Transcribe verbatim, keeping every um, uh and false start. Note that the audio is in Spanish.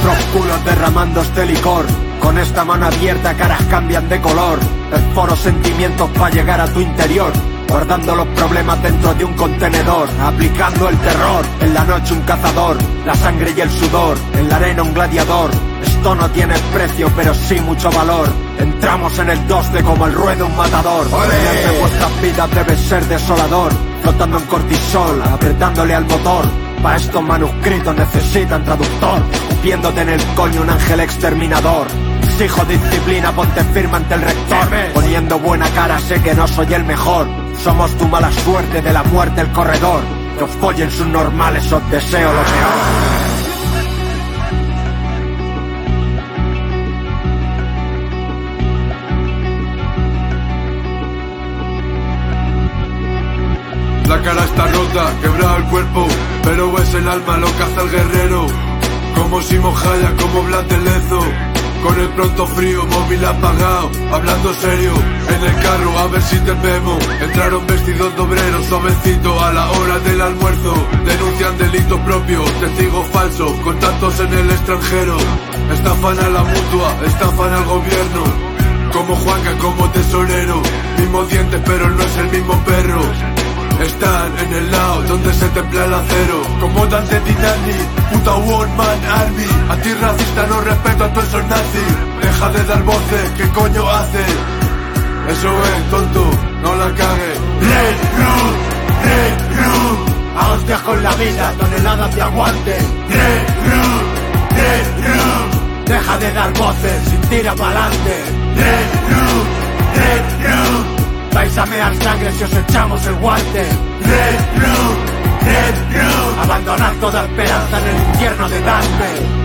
Nuestros culos derramando este licor, con esta mano abierta caras cambian de color. Perforo sentimientos para llegar a tu interior, guardando los problemas dentro de un contenedor, aplicando el terror. En la noche un cazador, la sangre y el sudor, en la arena un gladiador. Esto no tiene precio pero sí mucho valor. Entramos en el doce como el ruedo un matador. Pelear de vuestras vidas debe ser desolador, flotando en cortisol, apretándole al motor. Pa' estos manuscritos necesitan traductor, escupiéndote en el coño un ángel exterminador. Exijo disciplina, ponte firme ante el rector, poniendo buena cara sé que no soy el mejor. Somos tu mala suerte, de la muerte el corredor. Que os follen sus normales, os deseo lo peor. La cara está rota, quebrado el cuerpo, pero es el alma lo que hace el guerrero. Como Simon Jaya, como Blas de Lezo, con el pronto frío, móvil apagado, hablando serio, en el carro a ver si te vemos. Entraron vestidos de obreros, suavecito a la hora del almuerzo. Denuncian delitos propios, testigos falsos, contactos en el extranjero. Estafan a la mutua, estafan al gobierno. Como Juanca, como tesorero, mismos dientes pero no es el mismo perro. Están en el lado donde se templa el acero, como Dante Dinani, puta One Man Army. Antirracista, no respeto a todos esos nazis. Deja de dar voces, ¿qué coño hace? Eso es, tonto, no la cagues. Red Room, Red Room, a hostias con la vida, toneladas de aguante. Red Room, Red Room, deja de dar voces, sin tira pa'lante. Red Room, Red Room, vais a mear sangre si os echamos el guante. Red Room, Red Room, abandonad toda esperanza en el infierno de Dante.